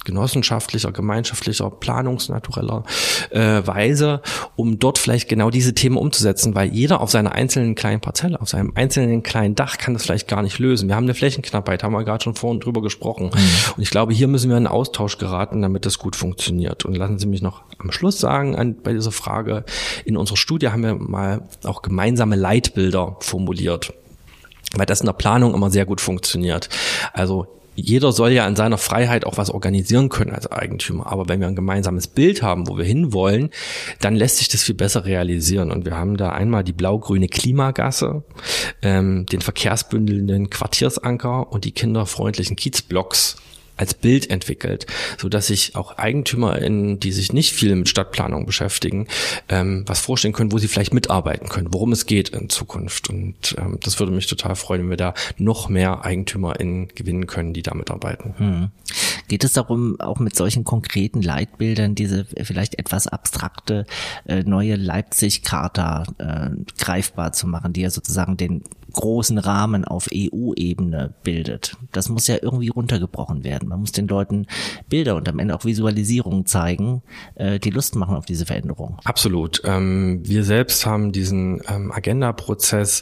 genossenschaftlicher, gemeinschaftlicher, planungsnatureller äh, Weise, um dort vielleicht genau diese Themen umzusetzen, weil jeder auf seiner einzelnen kleinen Parzelle, auf seinem einzelnen kleinen Dach kann das vielleicht gar nicht lösen. Wir haben eine Flächenknappheit, haben wir gerade schon vorhin drüber gesprochen. Mhm. Und ich glaube, hier müssen wir in einen Austausch geraten, damit das gut funktioniert. Und lassen Sie mich noch am Schluss sagen, an, bei dieser Frage, in unserer Studie haben wir mal auch gemeinsame Leitbilder formuliert, weil das in der Planung immer sehr gut funktioniert. Also jeder soll ja in seiner Freiheit auch was organisieren können als Eigentümer. Aber wenn wir ein gemeinsames Bild haben, wo wir hinwollen, dann lässt sich das viel besser realisieren. Und wir haben da einmal die blau-grüne Klimagasse, ähm, den verkehrsbündelnden Quartiersanker und die kinderfreundlichen Kiezblocks als Bild entwickelt, so dass sich auch EigentümerInnen, die sich nicht viel mit Stadtplanung beschäftigen, ähm, was vorstellen können, wo sie vielleicht mitarbeiten können, worum es geht in Zukunft. Und ähm, das würde mich total freuen, wenn wir da noch mehr EigentümerInnen gewinnen können, die da mitarbeiten. Hm. Geht es darum, auch mit solchen konkreten Leitbildern diese vielleicht etwas abstrakte äh, neue Leipzig-Charta äh, greifbar zu machen, die ja sozusagen den großen Rahmen auf E U-Ebene bildet? Das muss ja irgendwie runtergebrochen werden. Man muss den Leuten Bilder und am Ende auch Visualisierungen zeigen, äh, die Lust machen auf diese Veränderung. Absolut. Ähm, wir selbst haben diesen ähm, Agenda-Prozess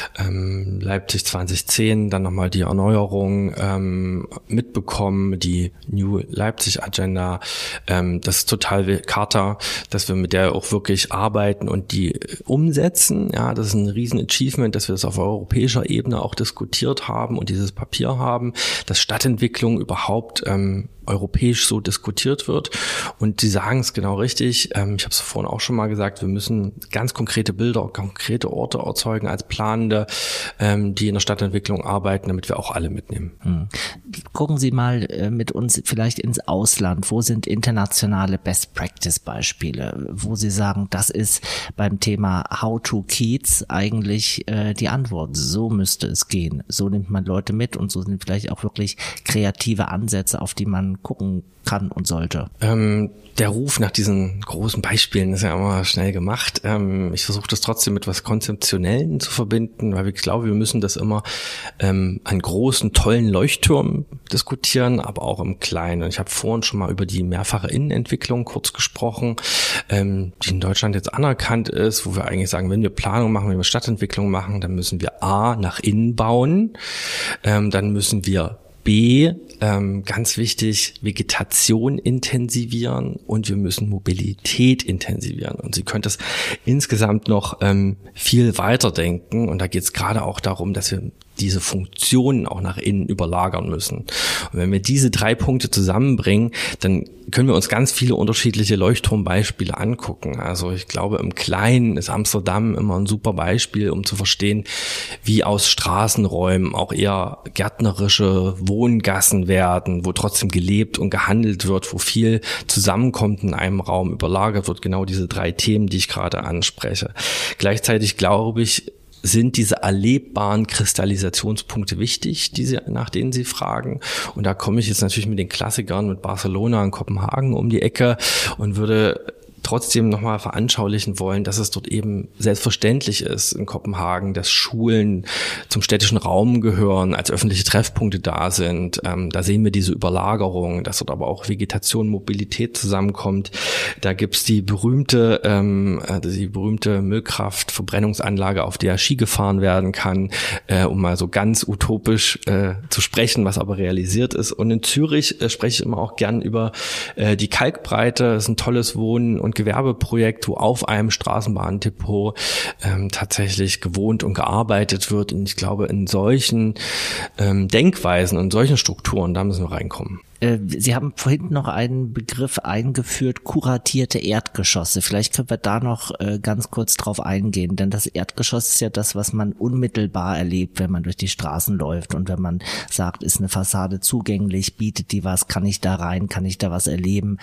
ähm, Leipzig zwanzig zehn, dann nochmal die Erneuerung ähm, mitbekommen, die New Leipzig Agenda. Ähm, das ist total Charta, dass wir mit der auch wirklich arbeiten und die umsetzen. Ja, das ist ein riesen Achievement, dass wir das auf europäischer Ebene auch diskutiert haben und dieses Papier haben, dass Stadtentwicklung überhaupt ähm, europäisch so diskutiert wird. Und Sie sagen es genau richtig. Ähm, ich habe es vorhin auch schon mal gesagt, wir müssen ganz konkrete Bilder, konkrete Orte erzeugen als Planende, ähm, die in der Stadtentwicklung arbeiten, damit wir auch alle mitnehmen. Hm. Gucken Sie mal äh, mit uns vielleicht ins Ausland. Wo sind internationale Best-Practice-Beispiele, wo Sie sagen, das ist beim Thema How to Kiez eigentlich äh, die Antwort. So müsste es gehen. So nimmt man Leute mit und so sind vielleicht auch wirklich kreative Ansätze, auf die man gucken kann und sollte. Ähm, der Ruf nach diesen großen Beispielen ist ja immer schnell gemacht. Ähm, ich versuche das trotzdem mit was Konzeptionellen zu verbinden, weil ich glaube, wir müssen das immer ähm, an großen, tollen Leuchttürmen diskutieren, aber auch im Kleinen. Und ich habe vorhin schon mal über die mehrfache Innenentwicklung kurz gesprochen, ähm, die in Deutschland jetzt anerkannt ist, wo wir eigentlich sagen, wenn wir Planung machen, wenn wir Stadtentwicklung machen, dann müssen wir A, nach innen bauen, ähm, dann müssen wir B, ähm, ganz wichtig, Vegetation intensivieren und wir müssen Mobilität intensivieren. Und Sie können das insgesamt noch ähm, viel weiter denken. Und da geht es gerade auch darum, dass wir diese Funktionen auch nach innen überlagern müssen. Und wenn wir diese drei Punkte zusammenbringen, dann können wir uns ganz viele unterschiedliche Leuchtturmbeispiele angucken. Also ich glaube, im Kleinen ist Amsterdam immer ein super Beispiel, um zu verstehen, wie aus Straßenräumen auch eher gärtnerische Wohngassen werden, wo trotzdem gelebt und gehandelt wird, wo viel zusammenkommt in einem Raum, überlagert wird, genau diese drei Themen, die ich gerade anspreche. Gleichzeitig glaube ich, sind diese erlebbaren Kristallisationspunkte wichtig, die Sie, nach denen Sie fragen. Und da komme ich jetzt natürlich mit den Klassikern, mit Barcelona und Kopenhagen um die Ecke und würde trotzdem nochmal veranschaulichen wollen, dass es dort eben selbstverständlich ist in Kopenhagen, dass Schulen zum städtischen Raum gehören, als öffentliche Treffpunkte da sind. Ähm, da sehen wir diese Überlagerung, dass dort aber auch Vegetation, Mobilität zusammenkommt. Da gibt's die berühmte, ähm, die berühmte Müllkraftverbrennungsanlage, auf der Ski gefahren werden kann, äh, um mal so ganz utopisch äh, zu sprechen, was aber realisiert ist. Und in Zürich äh, spreche ich immer auch gern über äh, die Kalkbreite. Das ist ein tolles Wohnen und Gewerbeprojekt, wo auf einem Straßenbahndepot ähm, tatsächlich gewohnt und gearbeitet wird. Und ich glaube, in solchen ähm, Denkweisen und solchen Strukturen, da müssen wir reinkommen. Sie haben vorhin noch einen Begriff eingeführt, kuratierte Erdgeschosse. Vielleicht können wir da noch äh, ganz kurz drauf eingehen, denn das Erdgeschoss ist ja das, was man unmittelbar erlebt, wenn man durch die Straßen läuft und wenn man sagt, ist eine Fassade zugänglich, bietet die was, kann ich da rein, kann ich da was erleben.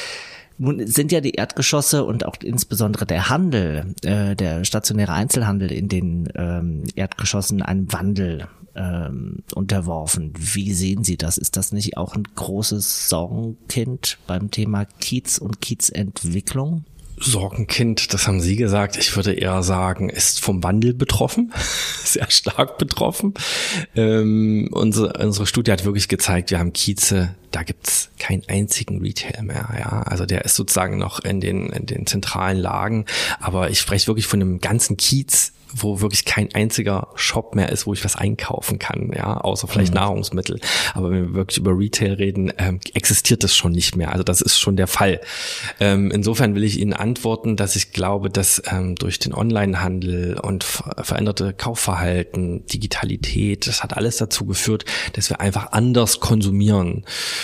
Nun sind ja die Erdgeschosse und auch insbesondere der Handel, äh, der stationäre Einzelhandel in den ähm, Erdgeschossen einem Wandel ähm, unterworfen. Wie sehen Sie das? Ist das nicht auch ein großes Sorgenkind beim Thema Kiez und Kiezentwicklung? Sorgenkind, das haben Sie gesagt. Ich würde eher sagen, ist vom Wandel betroffen, sehr stark betroffen. Ähm, unsere, unsere Studie hat wirklich gezeigt, wir haben Kieze da gibt's keinen einzigen Retail mehr, ja. Also der ist sozusagen noch in den, in den zentralen Lagen. Aber ich spreche wirklich von einem ganzen Kiez, wo wirklich kein einziger Shop mehr ist, wo ich was einkaufen kann, ja, außer vielleicht mhm. Nahrungsmittel. Aber wenn wir wirklich über Retail reden, ähm, existiert das schon nicht mehr. Also das ist schon der Fall. Ähm, insofern will ich Ihnen antworten, dass ich glaube, dass ähm, durch den Onlinehandel und ver- veränderte Kaufverhalten, Digitalität, das hat alles dazu geführt, dass wir einfach anders konsumieren.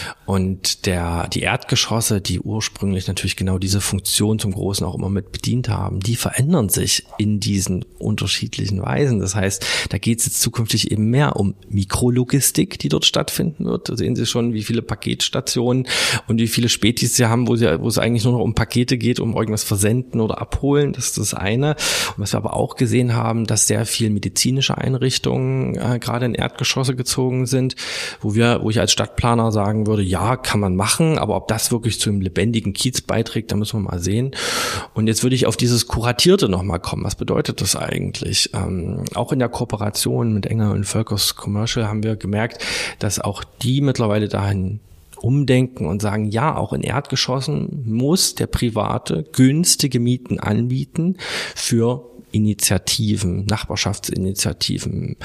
Und der die Erdgeschosse, die ursprünglich natürlich genau diese Funktion zum Großen auch immer mit bedient haben, die verändern sich in diesen unterschiedlichen Weisen. Das heißt, da geht es jetzt zukünftig eben mehr um Mikrologistik, die dort stattfinden wird. Da sehen Sie schon, wie viele Paketstationen und wie viele Spätis Sie haben, wo, sie, wo es eigentlich nur noch um Pakete geht, um irgendwas versenden oder abholen. Das ist das eine. Und was wir aber auch gesehen haben, dass sehr viel medizinische Einrichtungen äh, gerade in Erdgeschosse gezogen sind, wo wir, wo ich als Stadtplaner sagen würde, ja, kann man machen, aber ob das wirklich zu einem lebendigen Kiez beiträgt, da müssen wir mal sehen. Und jetzt würde ich auf dieses Kuratierte nochmal kommen. Was bedeutet das eigentlich? Eigentlich. Ähm, auch in der Kooperation mit Engel und Völkers Commercial haben wir gemerkt, dass auch die mittlerweile dahin umdenken und sagen, ja, auch in Erdgeschossen muss der Private günstige Mieten anbieten für Initiativen, Nachbarschaftsinitiativen,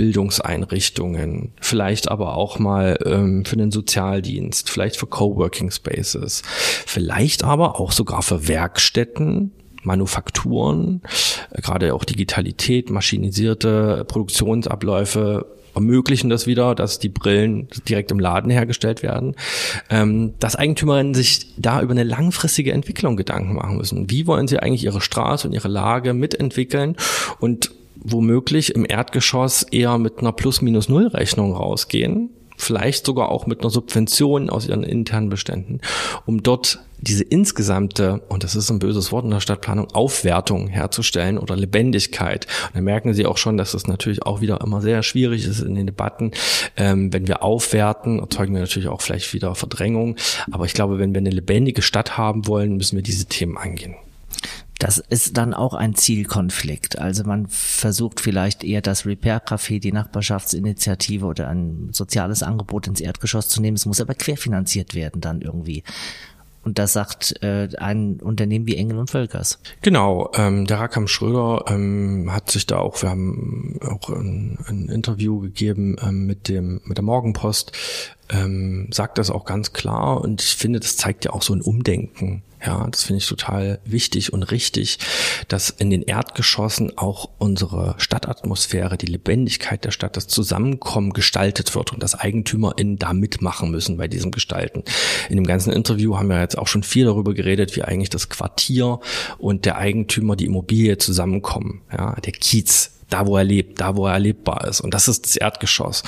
Bildungseinrichtungen, vielleicht aber auch mal ähm, für den Sozialdienst, vielleicht für Coworking Spaces, vielleicht aber auch sogar für Werkstätten, Manufakturen, gerade auch Digitalität, maschinisierte Produktionsabläufe ermöglichen das wieder, dass die Brillen direkt im Laden hergestellt werden, ähm, dass Eigentümerinnen sich da über eine langfristige Entwicklung Gedanken machen müssen. Wie wollen sie eigentlich ihre Straße und ihre Lage mitentwickeln und womöglich im Erdgeschoss eher mit einer Plus-Minus-Null-Rechnung rausgehen, vielleicht sogar auch mit einer Subvention aus ihren internen Beständen, um dort diese insgesamte, und das ist ein böses Wort in der Stadtplanung, Aufwertung herzustellen oder Lebendigkeit. Und da merken Sie auch schon, dass das natürlich auch wieder immer sehr schwierig ist in den Debatten. Ähm, wenn wir aufwerten, erzeugen wir natürlich auch vielleicht wieder Verdrängung. Aber ich glaube, wenn wir eine lebendige Stadt haben wollen, müssen wir diese Themen angehen. Das ist dann auch ein Zielkonflikt. Also man versucht vielleicht eher das Repair-Café, die Nachbarschaftsinitiative oder ein soziales Angebot ins Erdgeschoss zu nehmen. Es muss aber querfinanziert werden dann irgendwie. Und das sagt äh, ein Unternehmen wie Engel und Völkers. Genau, ähm, der Rakam Schröder ähm, hat sich da auch, wir haben auch ein, ein Interview gegeben ähm, mit dem mit der Morgenpost, ähm, sagt das auch ganz klar und ich finde, das zeigt ja auch so ein Umdenken. Ja, das finde ich total wichtig und richtig, dass in den Erdgeschossen auch unsere Stadtatmosphäre, die Lebendigkeit der Stadt, das Zusammenkommen gestaltet wird und dass EigentümerInnen da mitmachen müssen bei diesem Gestalten. In dem ganzen Interview haben wir jetzt auch schon viel darüber geredet, wie eigentlich das Quartier und der Eigentümer, die Immobilie zusammenkommen. Ja, der Kiez. Da, wo er lebt, da, wo er erlebbar ist. Und das ist das Erdgeschoss.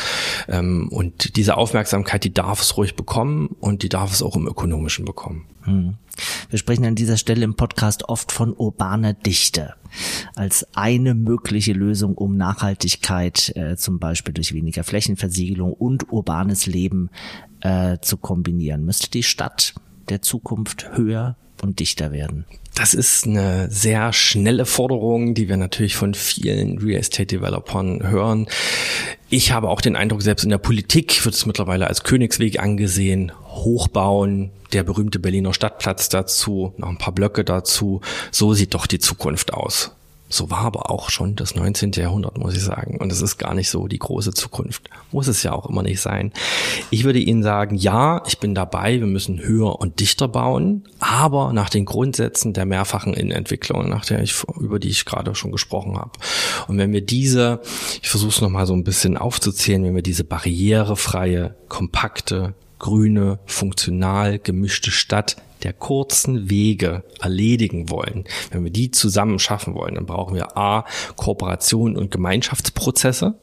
Und diese Aufmerksamkeit, die darf es ruhig bekommen und die darf es auch im Ökonomischen bekommen. Hm. Wir sprechen an dieser Stelle im Podcast oft von urbaner Dichte als eine mögliche Lösung, um Nachhaltigkeit äh, zum Beispiel durch weniger Flächenversiegelung und urbanes Leben äh, zu kombinieren. Müsste die Stadt der Zukunft höher und dichter werden? Das ist eine sehr schnelle Forderung, die wir natürlich von vielen Real Estate Developern hören. Ich habe auch den Eindruck, selbst in der Politik wird es mittlerweile als Königsweg angesehen. Hochbauen, der berühmte Berliner Stadtplatz dazu, noch ein paar Blöcke dazu. So sieht doch die Zukunft aus. So war aber auch schon das neunzehnte Jahrhundert, muss ich sagen. Und es ist gar nicht so die große Zukunft. Muss es ja auch immer nicht sein. Ich würde Ihnen sagen, ja, ich bin dabei, wir müssen höher und dichter bauen, aber nach den Grundsätzen der mehrfachen Innenentwicklung, nach der ich, über die ich gerade schon gesprochen habe. Und wenn wir diese, ich versuche es nochmal so ein bisschen aufzuzählen, wenn wir diese barrierefreie, kompakte, grüne, funktional gemischte Stadt der kurzen Wege erledigen wollen, wenn wir die zusammen schaffen wollen, dann brauchen wir A, Kooperation und Gemeinschaftsprozesse.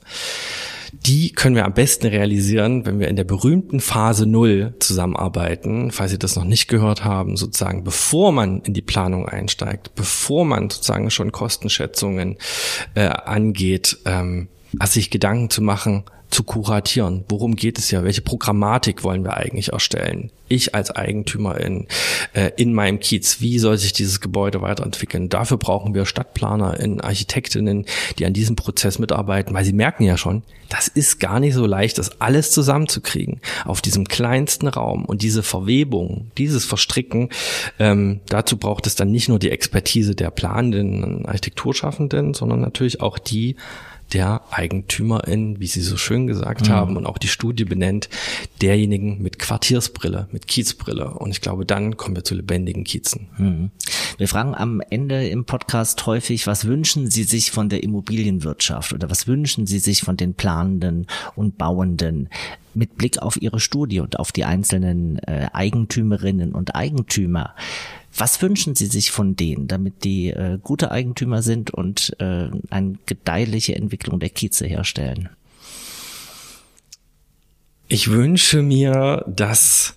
Die können wir am besten realisieren, wenn wir in der berühmten Phase Null zusammenarbeiten, falls Sie das noch nicht gehört haben, sozusagen bevor man in die Planung einsteigt, bevor man sozusagen schon Kostenschätzungen äh, angeht, ähm, sich Gedanken zu machen, zu kuratieren. Worum geht es ja? Welche Programmatik wollen wir eigentlich erstellen? Ich als Eigentümer in, äh, in meinem Kiez, wie soll sich dieses Gebäude weiterentwickeln? Dafür brauchen wir StadtplanerInnen, Architektinnen, die an diesem Prozess mitarbeiten, weil sie merken ja schon, das ist gar nicht so leicht, das alles zusammenzukriegen auf diesem kleinsten Raum. Und diese Verwebung, dieses Verstricken, ähm, dazu braucht es dann nicht nur die Expertise der planenden Architekturschaffenden, sondern natürlich auch die der EigentümerInnen, wie Sie so schön gesagt mhm. haben und auch die Studie benennt, derjenigen mit Quartiersbrille, mit Kiezbrille. Und ich glaube, dann kommen wir zu lebendigen Kiezen. Mhm. Wir fragen am Ende im Podcast häufig, was wünschen Sie sich von der Immobilienwirtschaft oder was wünschen Sie sich von den Planenden und Bauenden mit Blick auf Ihre Studie und auf die einzelnen äh, Eigentümerinnen und Eigentümer? Was wünschen Sie sich von denen, damit die äh, gute Eigentümer sind und äh, eine gedeihliche Entwicklung der Kieze herstellen? Ich wünsche mir, dass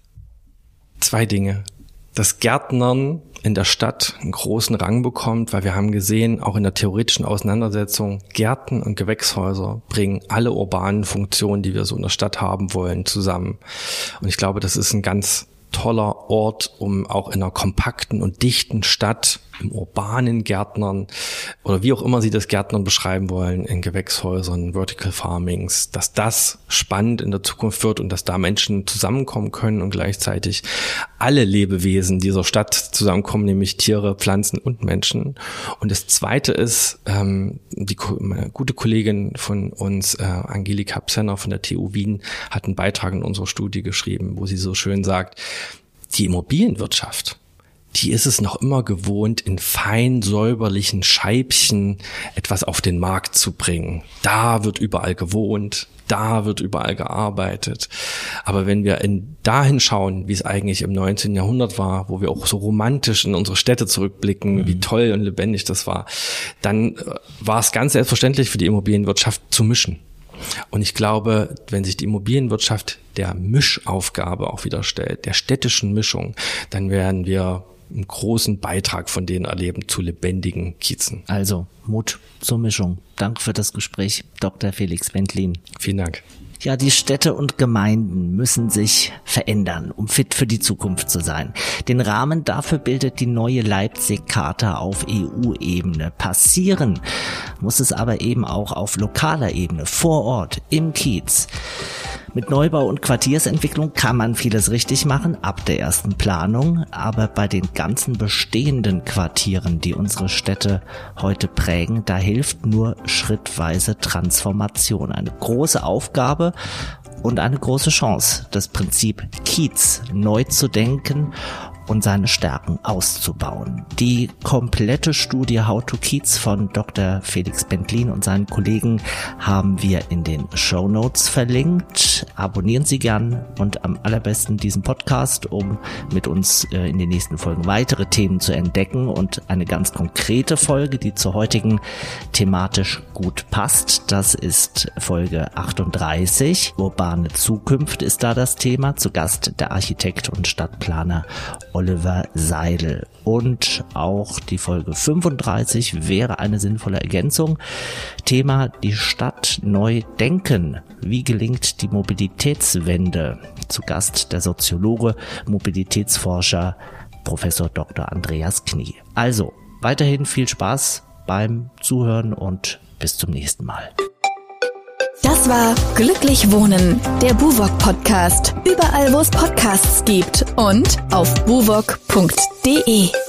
zwei Dinge. Das Gärtnern in der Stadt einen großen Rang bekommt, weil wir haben gesehen, auch in der theoretischen Auseinandersetzung, Gärten und Gewächshäuser bringen alle urbanen Funktionen, die wir so in der Stadt haben wollen, zusammen. Und ich glaube, das ist ein ganz toller Ort, um auch in einer kompakten und dichten Stadt, im urbanen Gärtnern oder wie auch immer Sie das Gärtnern beschreiben wollen, in Gewächshäusern, Vertical Farmings, dass das spannend in der Zukunft wird und dass da Menschen zusammenkommen können und gleichzeitig alle Lebewesen dieser Stadt zusammenkommen, nämlich Tiere, Pflanzen und Menschen. Und das Zweite ist, ähm, die meine gute Kollegin von uns, äh, Angelika Psenner von der T U Wien, hat einen Beitrag in unserer Studie geschrieben, wo sie so schön sagt, die Immobilienwirtschaft, die ist es noch immer gewohnt, in fein säuberlichen Scheibchen etwas auf den Markt zu bringen. Da wird überall gewohnt, da wird überall gearbeitet. Aber wenn wir in dahin schauen, wie es eigentlich im neunzehnten Jahrhundert war, wo wir auch so romantisch in unsere Städte zurückblicken, mhm. wie toll und lebendig das war, dann war es ganz selbstverständlich für die Immobilienwirtschaft zu mischen. Und ich glaube, wenn sich die Immobilienwirtschaft der Mischaufgabe auch wieder stellt, der städtischen Mischung, dann werden wir einen großen Beitrag von denen erleben zu lebendigen Kiezen. Also Mut zur Mischung. Danke für das Gespräch, Doktor Felix Bentlin. Vielen Dank. Ja, die Städte und Gemeinden müssen sich verändern, um fit für die Zukunft zu sein. Den Rahmen dafür bildet die neue Leipzig-Charta auf E U-Ebene. Passieren muss es aber eben auch auf lokaler Ebene, vor Ort, im Kiez. Mit Neubau und Quartiersentwicklung kann man vieles richtig machen, ab der ersten Planung, aber bei den ganzen bestehenden Quartieren, die unsere Städte heute prägen, da hilft nur schrittweise Transformation. Eine große Aufgabe und eine große Chance, das Prinzip Kiez neu zu denken und seine Stärken auszubauen. Die komplette Studie How to Kiez von Doktor Felix Bentlin und seinen Kollegen haben wir in den Shownotes verlinkt. Abonnieren Sie gern und am allerbesten diesen Podcast, um mit uns in den nächsten Folgen weitere Themen zu entdecken und eine ganz konkrete Folge, die zur heutigen thematisch gut passt. Das ist Folge achtunddreißig. Urbane Zukunft ist da das Thema. Zu Gast der Architekt und Stadtplaner Oliver Seidel. Und auch die Folge fünfunddreißig wäre eine sinnvolle Ergänzung. Thema: die Stadt neu denken. Wie gelingt die Mobilitätswende? Zu Gast der Soziologe, Mobilitätsforscher Professor Doktor Andreas Knie. Also weiterhin viel Spaß beim Zuhören und bis zum nächsten Mal. Das war Glücklich Wohnen, der BUWOG-Podcast. Überall, wo es Podcasts gibt und auf buwog punkt de.